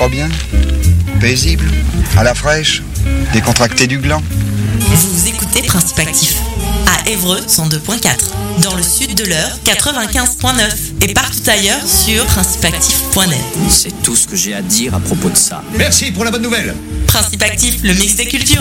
pas bien? Paisible? À la fraîche? Décontracté du gland? Vous écoutez Principe Actif à Évreux 102.4, dans le sud de l'Eure 95.9 et partout ailleurs sur principeactif.net. C'est tout ce que j'ai à dire à propos de ça. Merci pour la bonne nouvelle. Principe Actif, le mix des cultures.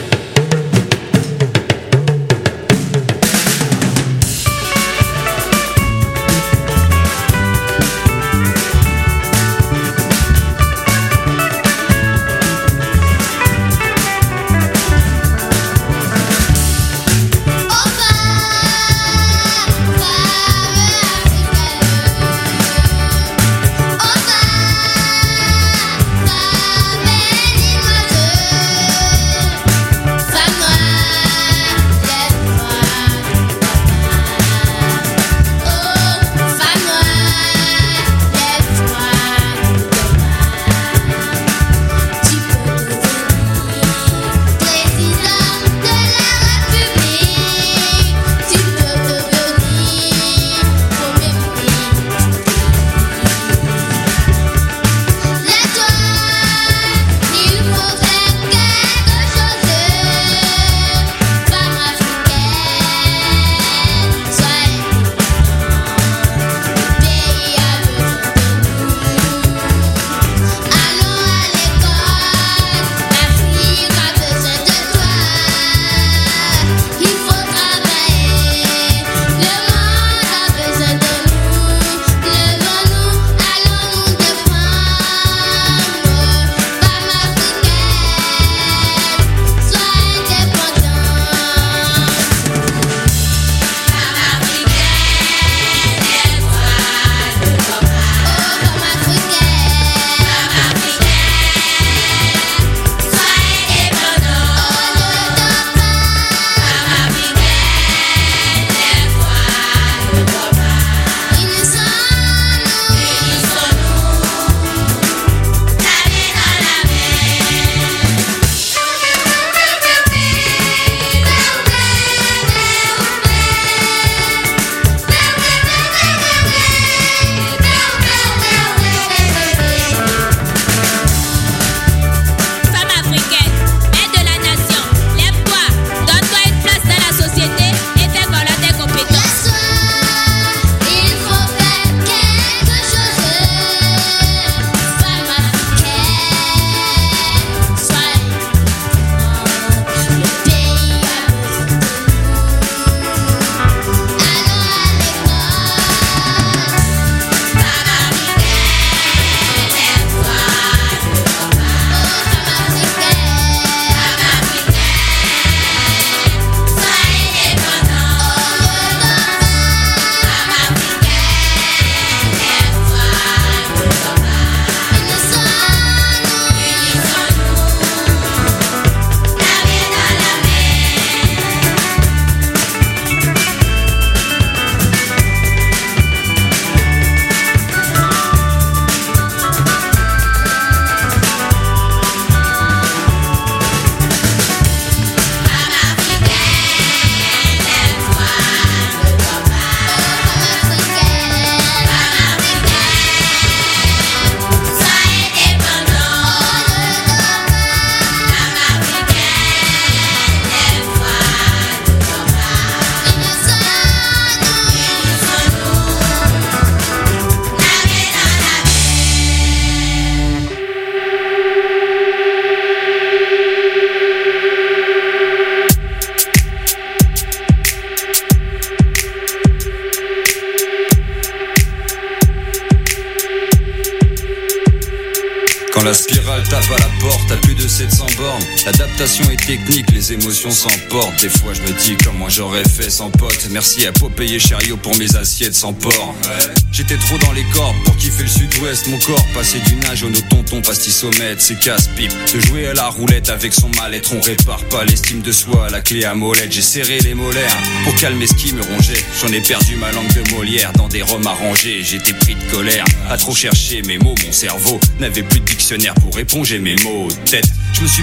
Quand la spirale tape à la porte à plus de 700 bornes, l'adaptation est technique, les émotions s'emportent. Des fois je me dis comment j'aurais fait sans pote. Merci à Popeye Chariot pour mes assiettes sans porc. J'étais trop dans les cordes pour kiffer le sud-ouest. Mon corps passé du nage au nos tontons pastis-sommettes. C'est casse-pipe de jouer à la roulette avec son mal-être. On répare pas l'estime de soi à la clé à molette. J'ai serré les molaires pour calmer ce qui me rongeait. J'en ai perdu ma langue de Molière dans des roms arrangés. J'étais pris de colère à trop chercher mes mots. Mon cerveau n'avait plus de dictionnaire pour éponger mes mots. Tête, je me suis peut-être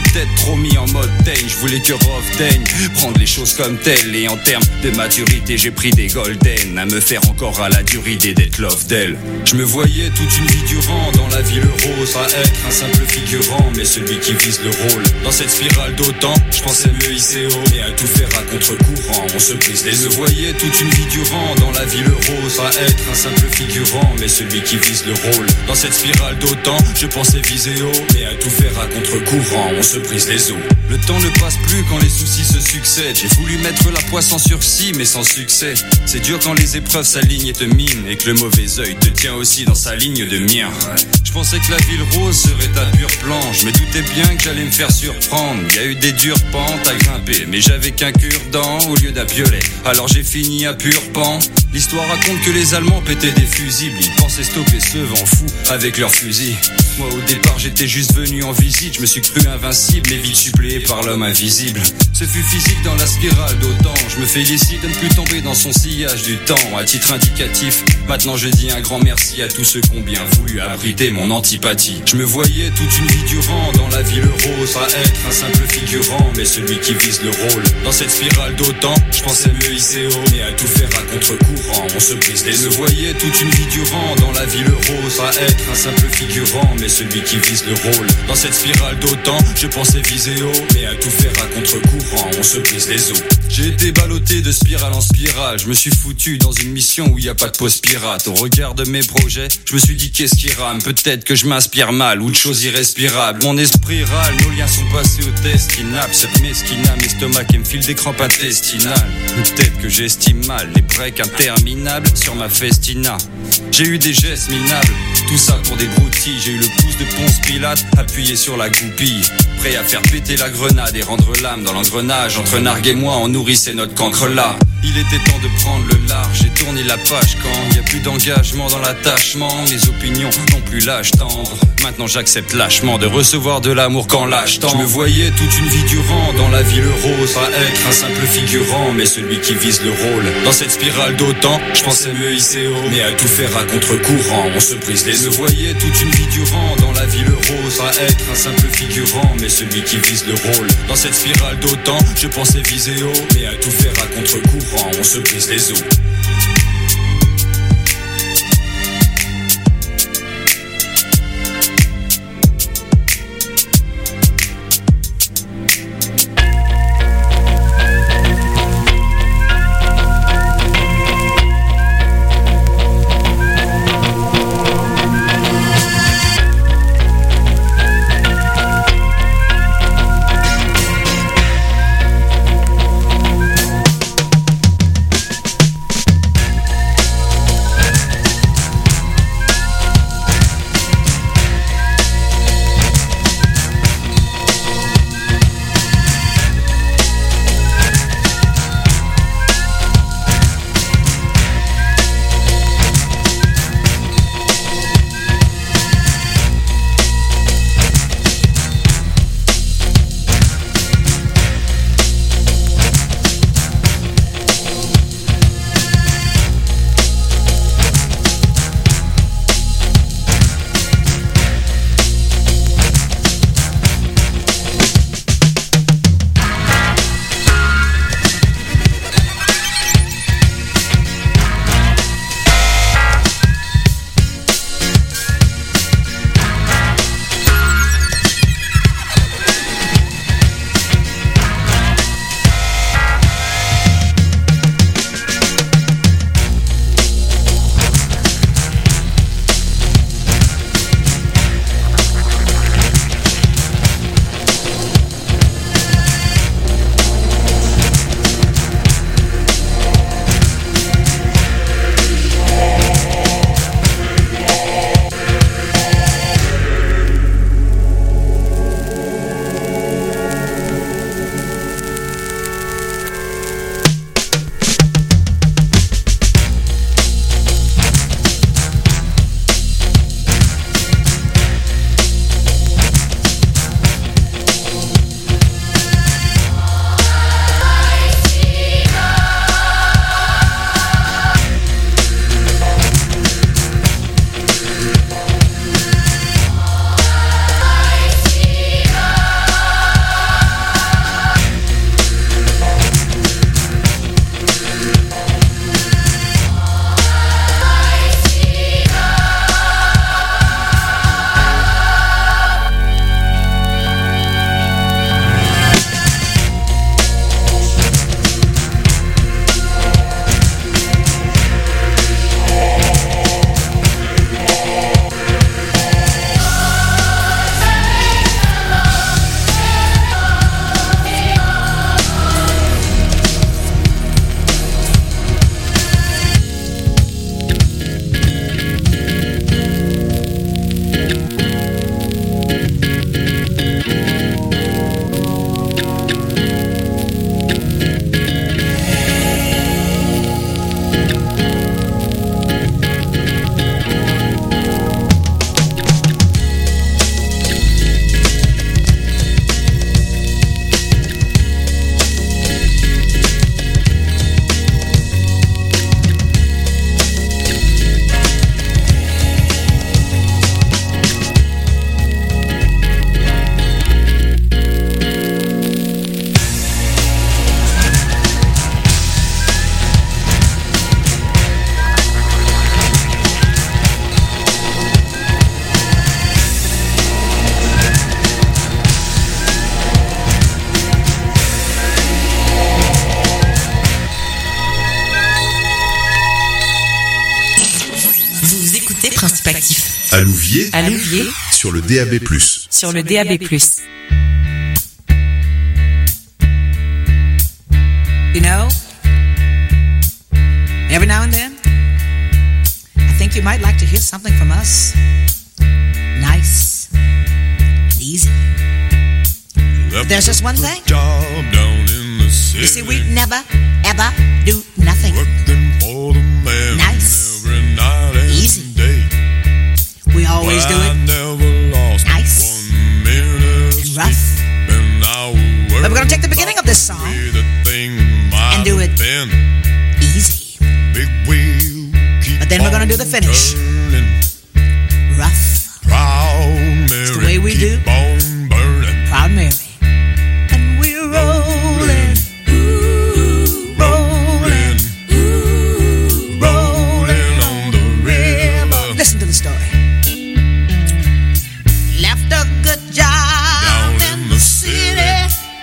promis en mode Dane. Je voulais que Rof daigne prendre les choses comme telles. Et en termes de maturité, j'ai pris des golden à me faire encore à la dure idée d'être love d'elle. Je me voyais toute une vie durant dans la vie le rose, à être un simple figurant, mais celui qui vise le rôle. Dans cette spirale d'autant, je pensais mieux hisser haut, mais à tout faire à contre-courant, on se brise les os. Je me voyais toute une vie durant dans la vie le rose, à être un simple figurant, mais celui qui vise le rôle. Dans cette spirale d'autant, je pensais viser haut, mais à tout faire à contre-courant, on se brise les os. Le temps ne passe plus quand les soucis se succèdent. J'ai voulu mettre la poisse en sursis, mais sans succès. C'est dur quand les épreuves s'alignent et te minent, et que le mauvais œil te tient aussi dans sa ligne de mire. Je pensais que la ville rose serait à pur plan. Je me doutais bien que j'allais me faire surprendre. Y a eu des dures pentes à grimper, mais j'avais qu'un cure-dent au lieu d'un piolet. Alors j'ai fini à pur pan. L'histoire raconte que les Allemands pétaient des fusibles. Ils pensaient stopper ce vent fou avec leurs fusils. Moi au départ j'étais juste venu en visite. Je me suis cru invincible, mais vite suppléé par l'homme invisible. Ce fut physique dans la spirale d'autant. Je me félicite de ne plus tomber dans son sillage du temps. À titre indicatif, maintenant je dis un grand merci à tous ceux qui ont bien voulu abriter mon antipathie. Je me voyais toute une vie durant dans la vie le rose, à être un simple figurant, mais celui qui vise le rôle. Dans cette spirale d'autant, je pensais mieux hisser haut, mais à tout faire à contre-courant, on se brise les os. Je me voyais toute une vie durant dans la vie le rose, à être un simple figurant, mais celui qui vise le rôle. Dans cette spirale d'autant, je pensais viser haut, mais à tout faire à contre-courant, on se brise les os. J'ai été ballotté de spirale en spirale. Je me suis foutu dans une mission où y a pas de pause pirate. Au regard de mes projets, je me suis dit qu'est-ce qui rame. Peut-être que je m'inspire mal ou de choses irrespirables. Mon esprit râle, nos liens sont passés au test. Inapte, cette mesquina, mes estomacs et me file des crampes intestinales. Peut-être que j'estime mal les breaks interminables sur ma festina. J'ai eu des gestes minables, tout ça pour des broutilles. J'ai eu le pouce de Ponce Pilate appuyé sur la goupille, prêt à faire péter la grenade et rendre l'âme dans l'engrenage. Entre Nargue et moi, on nourrissait notre cancre là. Il était temps de prendre le large, j'ai tourné la page quand y a plus d'engagement dans l'attachement. Mes opinions n'ont plus l'âge tendre. Maintenant j'accepte lâchement de recevoir de l'amour quand lâche tant. Je me voyais toute une vie durant dans la vie le rose, à être un simple figurant, mais celui qui vise le rôle. Dans cette spirale d'autant, je pensais mieux hisser haut, mais à tout faire à contre-courant, on se brise les os. Je me voyais toute une vie durant dans la vie le rose, à être un simple figurant, mais celui qui vise le rôle. Dans cette spirale d'autant, je pensais viser haut, mais à tout faire à contre-courant, on se brise les os. Louviers, sur le DAB+. Sur le DAB+. You know, every now and then, I think you might like to hear something from us. Nice, easy. But there's just one thing. You see, we never, ever do nothing nice, easy. We always do it nice and rough. But we're going to take the beginning of this song and do it easy. But then we're going to do the finish rough. It's the way we do Proud Mary. And we're rolling, rolling, rolling on the river. Listen to the story. Left a good job in the city,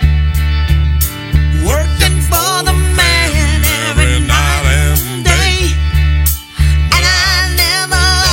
working for the man every night and day. And I never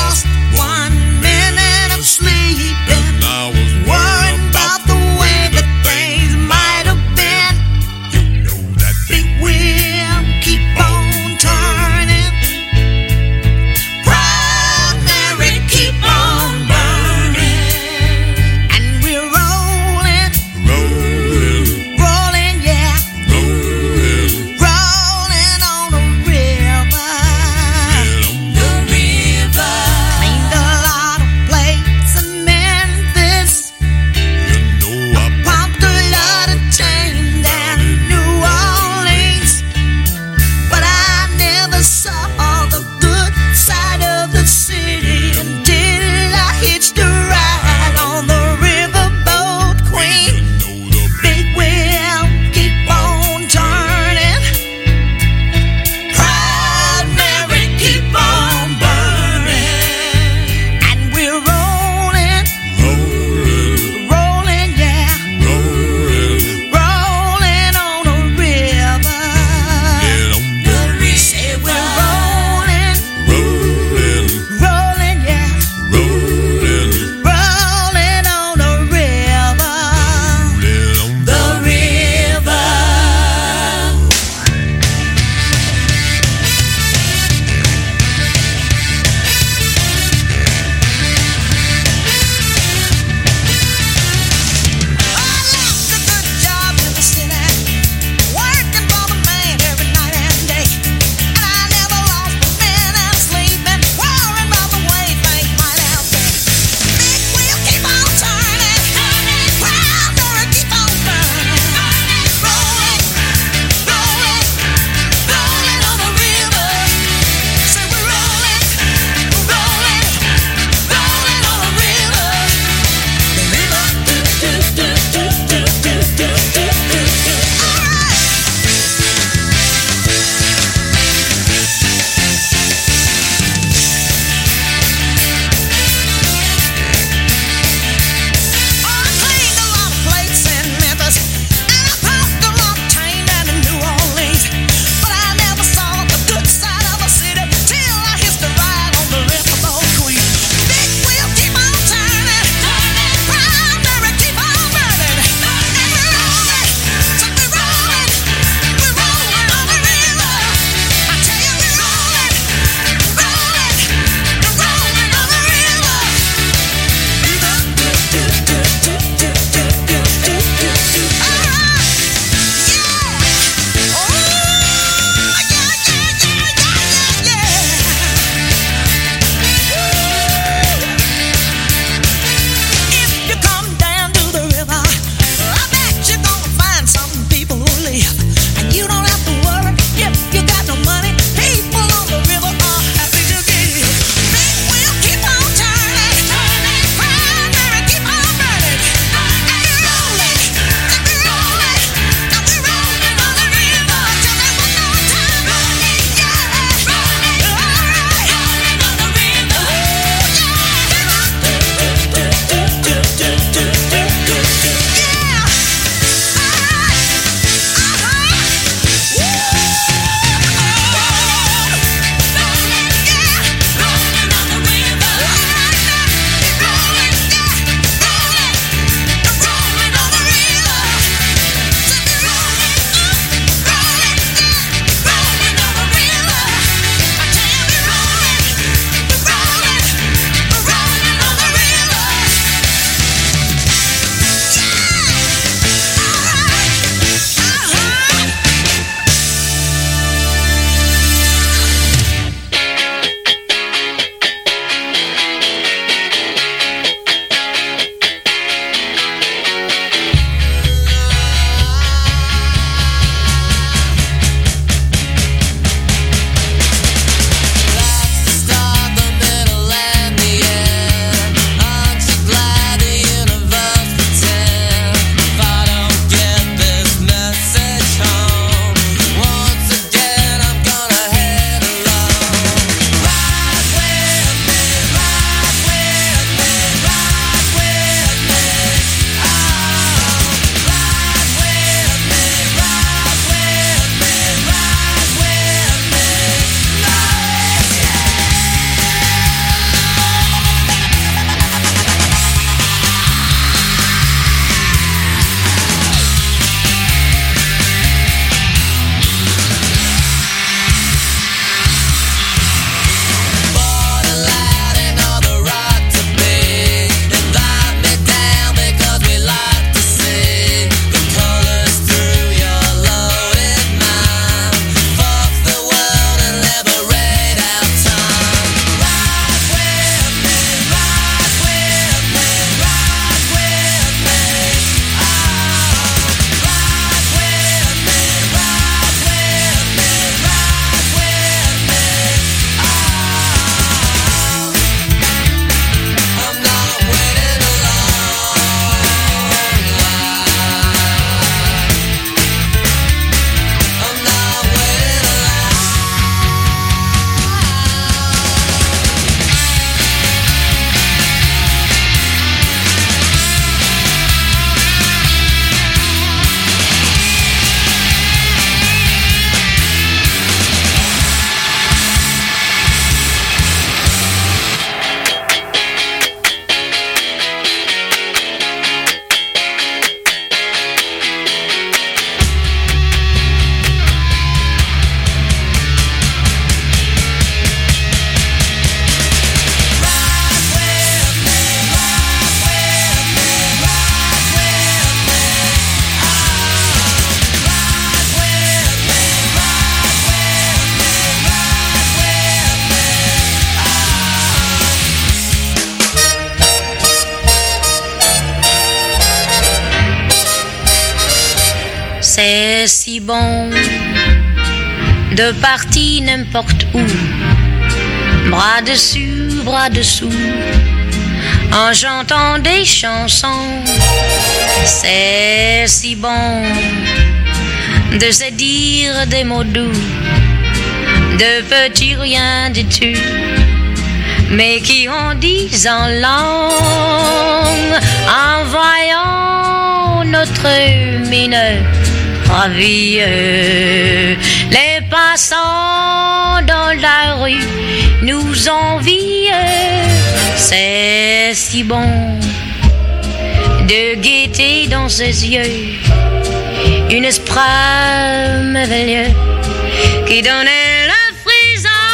C'est si bon de partir n'importe où, bras dessus, bras dessous, en chantant des chansons. C'est si bon de se dire des mots doux, de petits riens de tout, mais qui en disent en langue, en voyant notre mine ravie. Les passants dans la rue nous envient. C'est si bon de gaieté dans ses yeux, une esprit merveilleux qui donnait le frisson.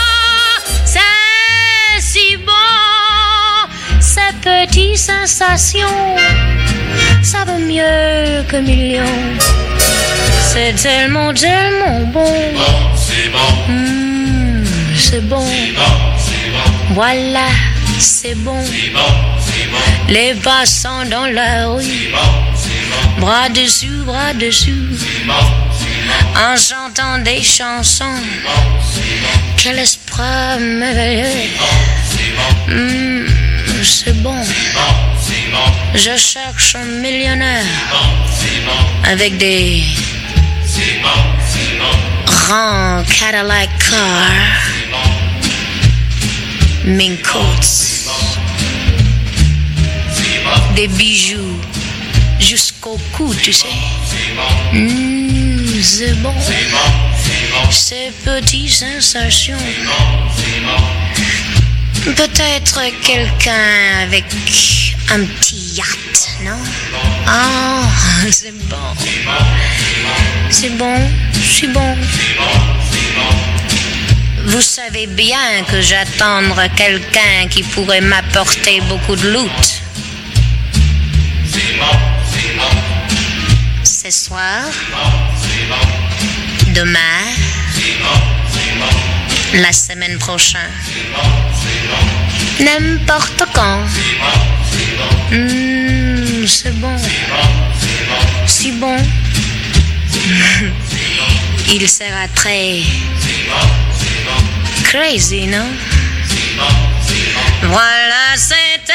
C'est si bon, ces petites sensations, ça vaut mieux que millions. C'est tellement, tellement bon. C'est bon. C'est bon. Voilà, c'est bon. Les passants dans la rue, bras dessus, en chantant des chansons. Quel esprit merveilleux. C'est bon. Je cherche un millionnaire avec des grands Cadillac cars, mink coats, des bijoux jusqu'au cou, tu sais. C'est bon. Ces petites sensations. Peut-être quelqu'un avec un petit yacht, non? Ah, c'est bon. C'est bon, c'est bon. Vous savez bien que j'attends quelqu'un qui pourrait m'apporter beaucoup de loot. Ce soir, demain, la semaine prochaine, n'importe quand. C'est bon. Si bon. Il sera très crazy, non? Voilà, c'était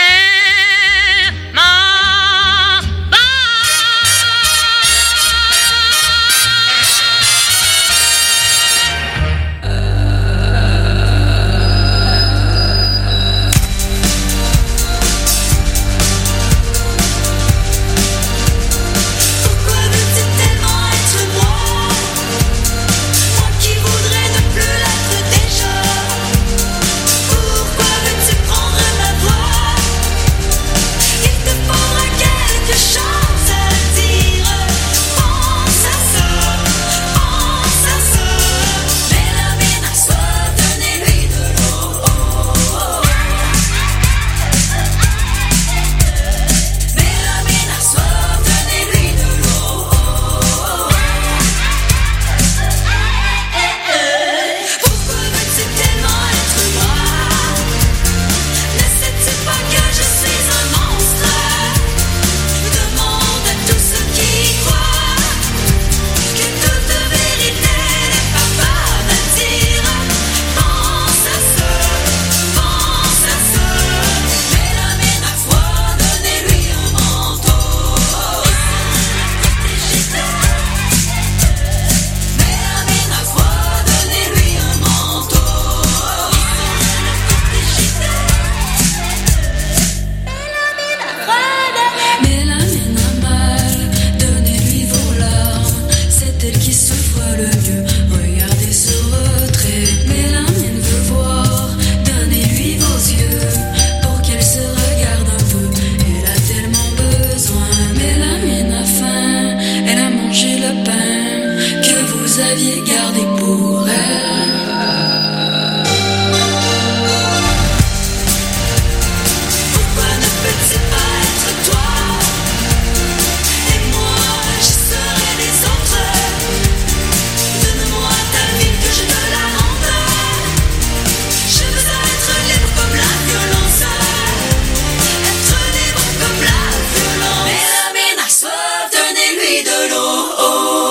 de l'eau.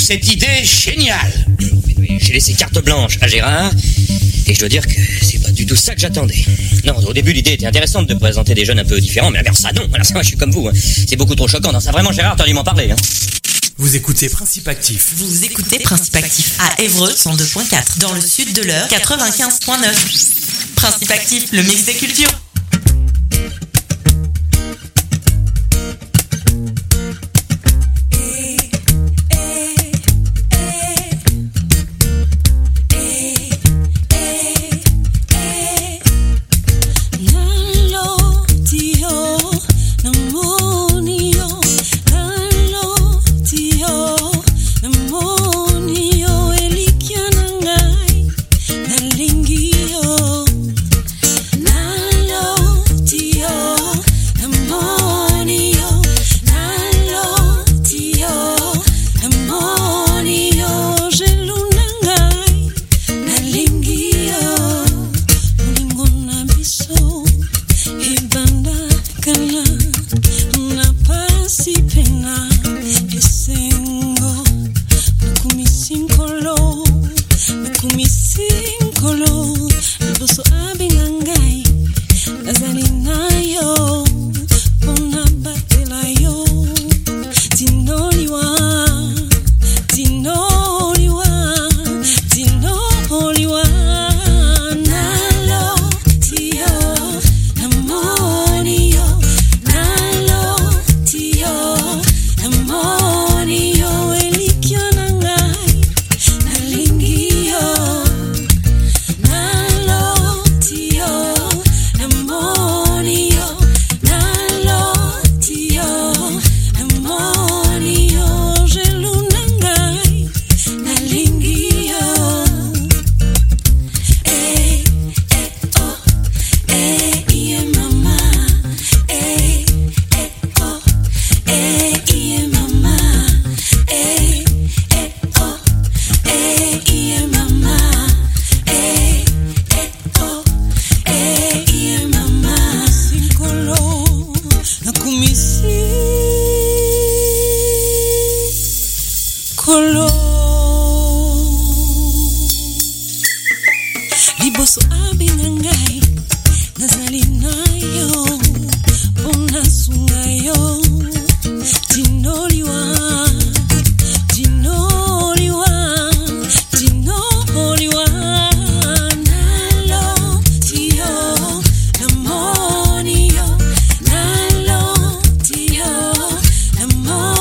cette idée géniale. J'ai laissé carte blanche à Gérard, et je dois dire que c'est pas du tout ça que j'attendais. Non, au début, l'idée était intéressante de présenter des jeunes un peu différents, mais alors ça, non. Alors ça, moi, je suis comme vous. Hein. C'est beaucoup trop choquant. Non, ça, vraiment, Gérard, t'aurais dû m'en parler. Hein. Vous écoutez Principe Actif. Vous écoutez Principe Actif à Évreux 102.4, dans le sud de l'Eure 95.9. Principe Actif, le mix des cultures.